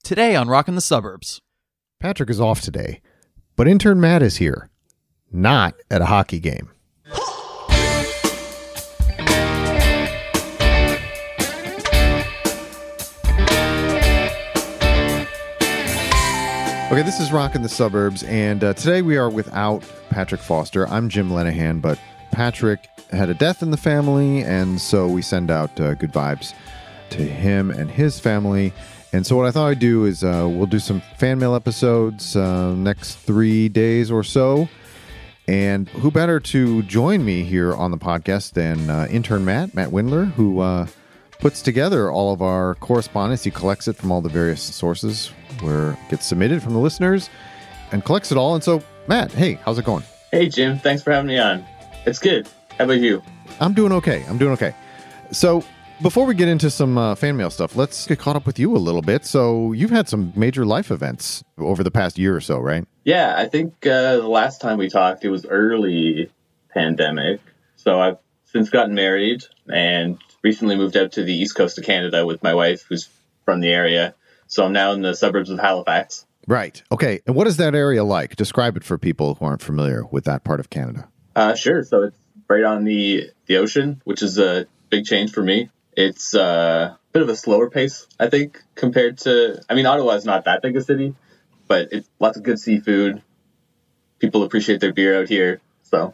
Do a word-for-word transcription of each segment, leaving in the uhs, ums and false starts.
Today on Rockin' the Suburbs. Patrick is off today, but intern Matt is here, not at a hockey game. Okay, this is Rockin' the Suburbs, and uh, today we are without Patrick Foster. I'm Jim Lenahan, but Patrick had a death in the family, and so we send out uh, good vibes to him and his family. And so what I thought I'd do is uh, we'll do some fan mail episodes uh, next three days or so. And who better to join me here on the podcast than uh, intern Matt, Matt Windler, who uh, puts together all of our correspondence. He collects it from all the various sources where it gets submitted from the listeners and collects it all. And so, Matt, hey, how's it going? Hey, Jim. Thanks for having me on. It's good. How about you? I'm doing okay. I'm doing okay. So before we get into some uh, fan mail stuff, let's get caught up with you a little bit. So you've had some major life events over the past year or so, right? Yeah, I think uh, the last time we talked, it was early pandemic. So I've since gotten married and recently moved out to the east coast of Canada with my wife, who's from the area. So I'm now in the suburbs of Halifax. Right. Okay. And what is that area like? Describe it for people who aren't familiar with that part of Canada. Uh, sure. So it's right on the, the ocean, which is a big change for me. It's uh, a bit of a slower pace, I think, compared to... I mean, Ottawa is not that big a city, but it's lots of good seafood. People appreciate their beer out here, so...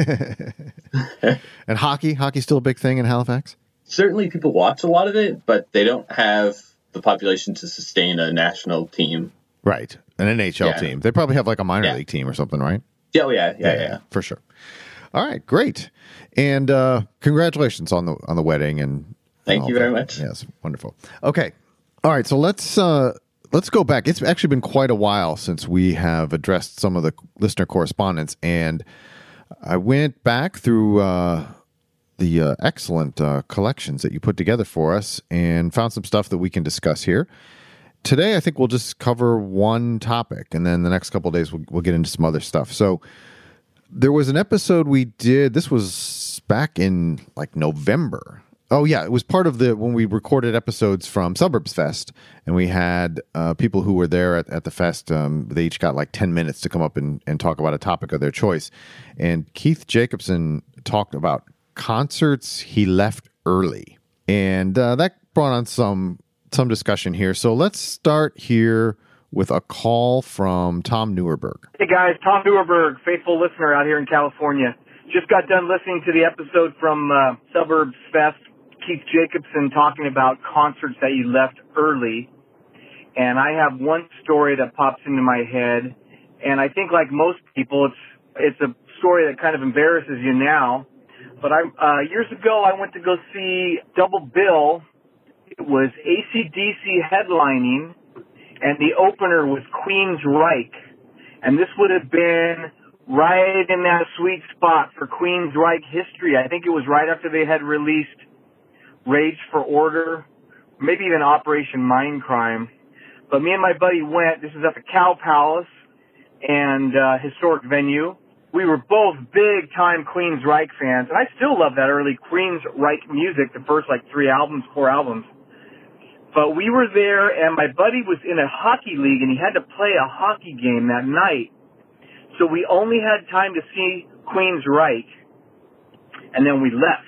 And hockey? Hockey's still a big thing in Halifax? Certainly people watch a lot of it, but they don't have the population to sustain a national team. Right. An N H L yeah. team. They probably have like a minor yeah. league team or something, right? Yeah, oh, yeah, yeah, yeah, yeah. For sure. All right, great. And uh, congratulations on the on the wedding and Thank you very much. Yes, wonderful. Okay. All right, so let's uh, let's go back. It's actually been quite a while since we have addressed some of the listener correspondence, and I went back through uh, the uh, excellent uh, collections that you put together for us and found some stuff that we can discuss here. Today, I think we'll just cover one topic, and then the next couple of days we'll, we'll get into some other stuff. So there was an episode we did. This was back in like November. Oh, yeah. It was part of the when we recorded episodes from Suburbs Fest, and we had uh, people who were there at, at the fest. Um, they each got like ten minutes to come up and, and talk about a topic of their choice. And Keith Jacobson talked about concerts he left early. And uh, that brought on some some discussion here. So let's start here with a call from Tom Neuerberg. Hey, guys. Tom Neuerberg, faithful listener out here in California. Just got done listening to the episode from uh, Suburbs Fest. Keith Jacobson talking about concerts that you left early. And I have one story that pops into my head. And I think like most people, it's it's a story that kind of embarrasses you now. But I uh, years ago, I went to go see Double Bill. It was A C D C headlining, and the opener was Queensryche. And this would have been right in that sweet spot for Queensryche history. I think it was right after they had released Rage for Order, maybe even Operation Mindcrime. But me and my buddy went. This is at the Cow Palace and uh, historic venue. We were both big-time Queensryche fans, and I still love that early Queensryche music, the first, like, three albums, four albums. But we were there, and my buddy was in a hockey league, and he had to play a hockey game that night. So we only had time to see Queensryche, and then we left.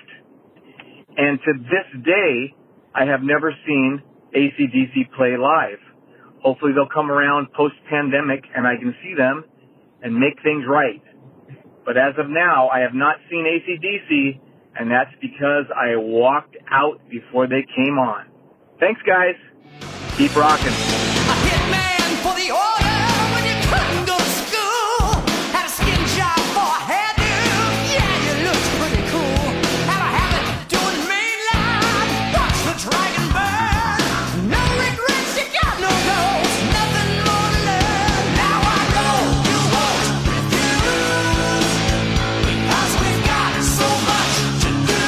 And to this day, I have never seen A C D C play live. Hopefully they'll come around post-pandemic and I can see them and make things right. But as of now, I have not seen A C D C, and that's because I walked out before they came on. Thanks, guys. Keep rocking. A hitman for the order when you couldn't go to school. Had a skin job for a hairdo. Yeah, you looked pretty cool. Had a habit doing mainline. Watch the dragon burn. No regrets, you got no goals. Nothing more to learn. Now I know you won't refuse. Because we've got so much to do.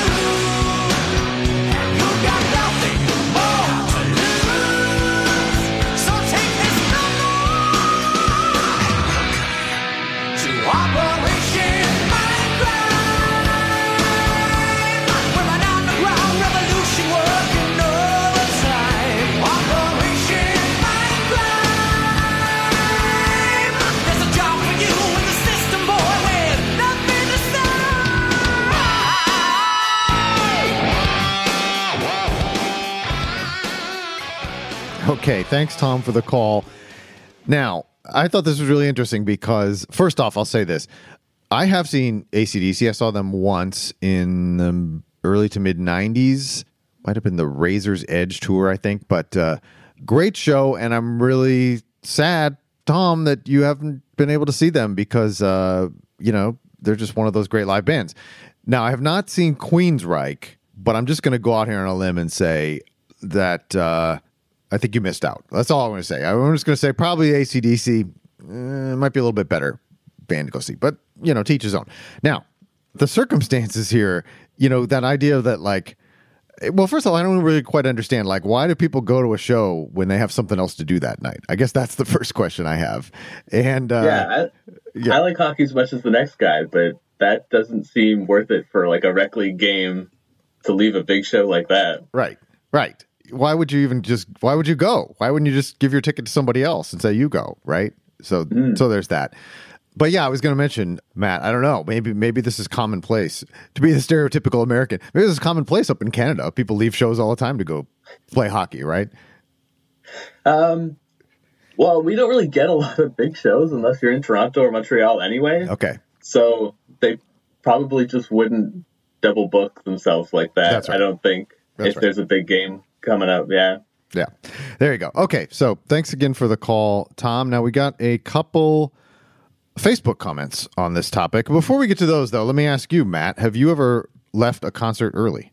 And you got nothing more to lose. So take this Okay, thanks, Tom, for the call. Now, I thought this was really interesting because, first off, I'll say this. I have seen A C D C. I saw them once in the early to mid nineties. Might have been the Razor's Edge tour, I think. But uh, great show, and I'm really sad, Tom, that you haven't been able to see them because, uh, you know, they're just one of those great live bands. Now, I have not seen Queensryche, but I'm just going to go out here on a limb and say that uh, I think you missed out. That's all I'm going to say. I'm just going to say probably A C D C uh, might be a little bit better band to go see, but, you know, to each his own. Now, the circumstances here, you know, that idea that, like, well, first of all, I don't really quite understand, like, why do people go to a show when they have something else to do that night? I guess that's the first question I have. And uh, yeah, I, yeah, I like hockey as much as the next guy, but that doesn't seem worth it for, like, a rec league game to leave a big show like that. Right, right. Why would you even just, why would you go? Why wouldn't you just give your ticket to somebody else and say you go, right? So, mm. so there's that. But yeah, I was going to mention, Matt, I don't know, maybe maybe this is commonplace to be the stereotypical American. Maybe this is commonplace up in Canada. People leave shows all the time to go play hockey, right? Um, well, we don't really get a lot of big shows unless you're in Toronto or Montreal anyway. Okay. So they probably just wouldn't double book themselves like that. That's right. I don't think That's if right. there's a big game coming up. Yeah. Yeah. There you go. Okay. So thanks again for the call, Tom. Now we got a couple Facebook comments on this topic. Before we get to those, though, let me ask you, Matt, have you ever left a concert early?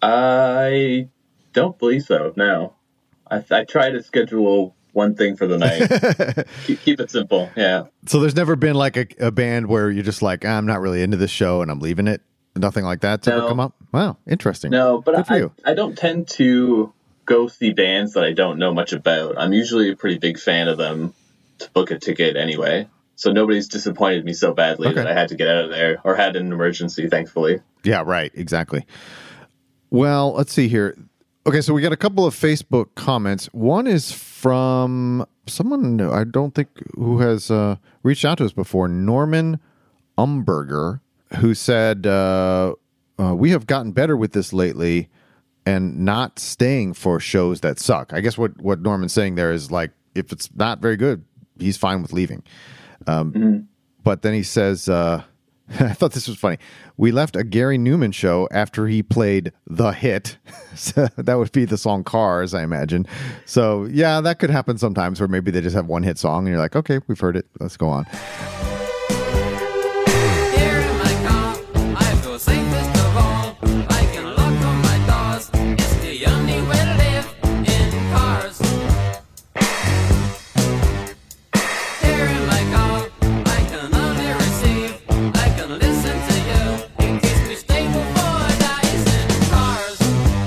I don't believe so, no. I, I try to schedule one thing for the night. keep, keep it simple, yeah. So there's never been like a, a band where you're just like, I'm not really into this show and I'm leaving it? Nothing like that's no. ever come up? Wow, interesting. No, but I, I don't tend to go see bands that I don't know much about. I'm usually a pretty big fan of them to book a ticket anyway. So nobody's disappointed me so badly okay. that I had to get out of there or had an emergency, thankfully. Yeah, right. Exactly. Well, let's see here. Okay, so we got a couple of Facebook comments. One is from someone I don't think who has uh, reached out to us before, Norman Umberger, who said, uh, uh, we have gotten better with this lately and not staying for shows that suck. I guess what, what Norman's saying there is, like, if it's not very good, he's fine with leaving. Um, mm-hmm. But then he says, uh, I thought this was funny. We left a Gary Newman show after he played the hit. So that would be the song Cars, I imagine. So, yeah, that could happen sometimes where maybe they just have one hit song and you're like, okay, we've heard it. Let's go on. Here in my car, I feel safest of all. I can lock on my doors. It's the only way to live in cars. Here in my car, I can only receive. I can listen to you. It keeps me stable for days in cars.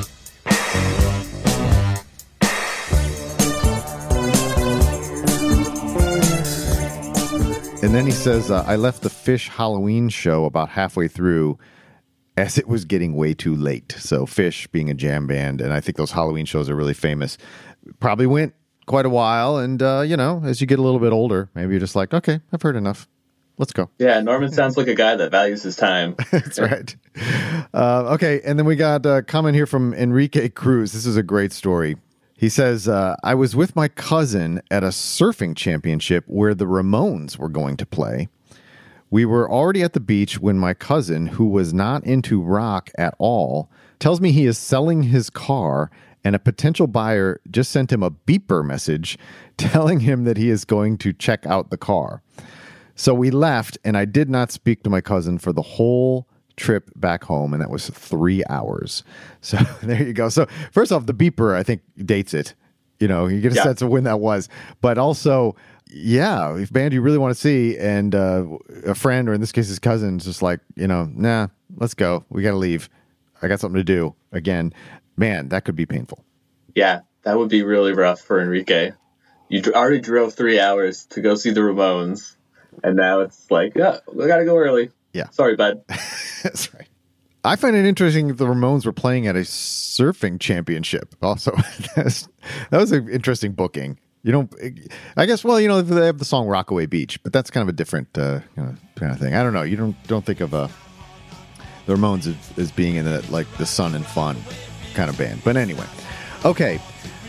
And then he says, uh, I left the Fish Halloween show about halfway through as it was getting way too late. So Fish being a jam band, and I think those Halloween shows are really famous, probably went quite a while. And, uh, you know, as you get a little bit older, maybe you're just like, okay, I've heard enough. Let's go. Yeah, Norman sounds like a guy that values his time. That's right. Uh, okay, and then we got a comment here from Enrique Cruz. This is a great story. He says, uh, I was with my cousin at a surfing championship where the Ramones were going to play. We were already at the beach when my cousin, who was not into rock at all, tells me he is selling his car and a potential buyer just sent him a beeper message telling him that he is going to check out the car. So we left, and I did not speak to my cousin for the whole trip back home, and that was three hours. So there you go. So first off, the beeper, I think, dates it. You know, you get a yeah. sense of when that was. But also, yeah, if band you really want to see, and uh, a friend, or in this case his cousin, is just like, you know, nah, let's go. We got to leave. I got something to do. Again, man, that could be painful. Yeah, that would be really rough for Enrique. You already drove three hours to go see the Ramones, and now it's like, yeah, we got to go early. Yeah. Sorry, bud. That's right. I find it interesting that the Ramones were playing at a surfing championship. Also, that was an interesting booking. You don't, I guess, well, you know, they have the song Rockaway Beach, but that's kind of a different uh, kind, of, kind of thing. I don't know. You don't don't think of uh, the Ramones as, as being in the, like the sun and fun kind of band. But anyway, okay.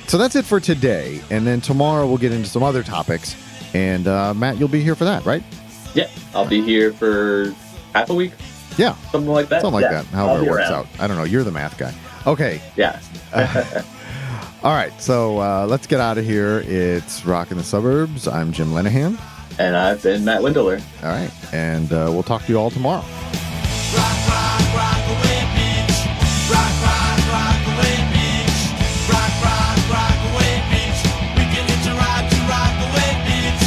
So that's it for today. And then tomorrow we'll get into some other topics. And uh, Matt, you'll be here for that, right? Yeah, I'll be here for half a week, Yeah. something like that. Something like Yeah, that. However I'll it be works around. out. I don't know. You're the math guy. Okay. Yeah. All right. So uh, let's get out of here. It's Rock in the Suburbs. I'm Jim Lenahan. And I've been Matt Windler. All right. And uh, we'll talk to you all tomorrow. Rock, rock, rock away, bitch. Rock, rock, rock away, bitch. Rock, rock, rock away, bitch. We can hit you rock, you rock away, bitch.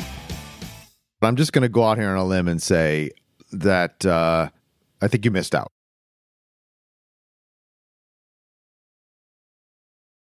I'm just going to go out here on a limb and say that uh, I think you missed out.